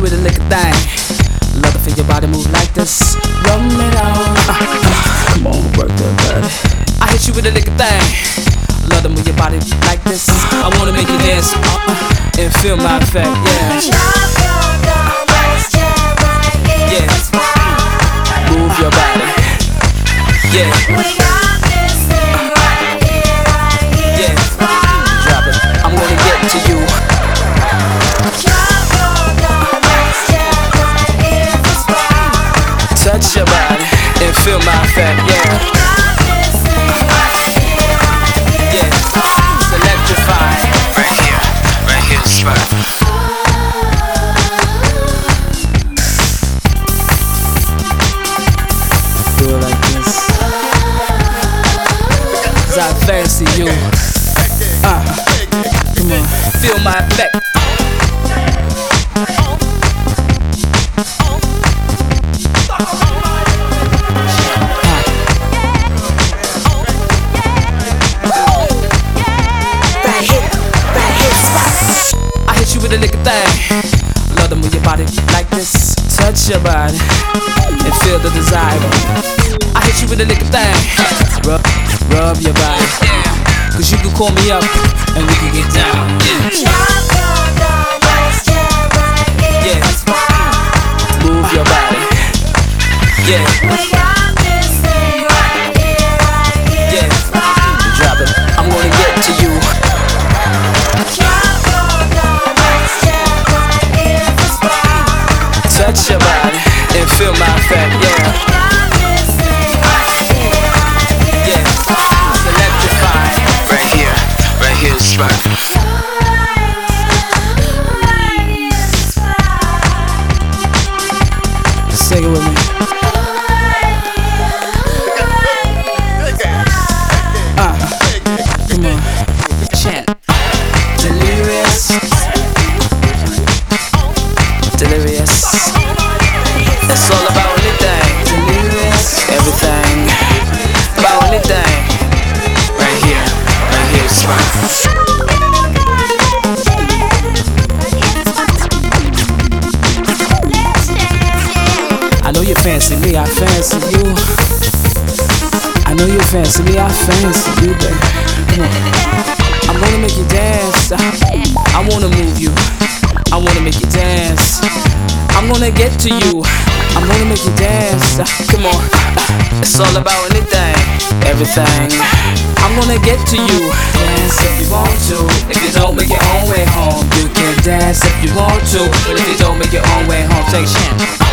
with a liquor thing. Love to feel your body move like this. Rub it on. Come on, work that body. I hit you with a liquor thing. Love to move your body like this. I wanna make you dance and feel my effect. Yeah. Yeah. Move your body. Yeah. Yeah. Drop it. I'm gonna get to you. Touch your body and feel my effect. Yeah. Yeah. It's electrifying. Right here, spot. Do it like this. 'Cause I fancy you. Come on, feel my effect. I hit you with a liquor thing. Love to move your body like this. Touch your body and feel the desire. I hit you with a liquor thing. Rub your body. 'Cause you can call me up and we can get down. Yeah. Move your body. Yeah. Yeah. Drop it. I'm gonna get to you. Touch your body and feel my effect. Yeah. Yeah. It's electrifying. Right here, spot. Sing it with me. Come on. Chant. Delirious. Delirious. It's all about anything. Delirious. Everything. About anything. Right here, spot. I know you fancy me, I fancy you. I know you fancy me, I fancy you, baby. Come on. I'm gonna make you dance. I wanna move you. I wanna make you dance. I'm gonna get to you. I'm gonna make you dance. Come on. It's all about anything, everything. I'm gonna get to you. Dance if you want to. If you don't make your own way home, you can dance if you want to. But if you don't make your own way home, take a chance.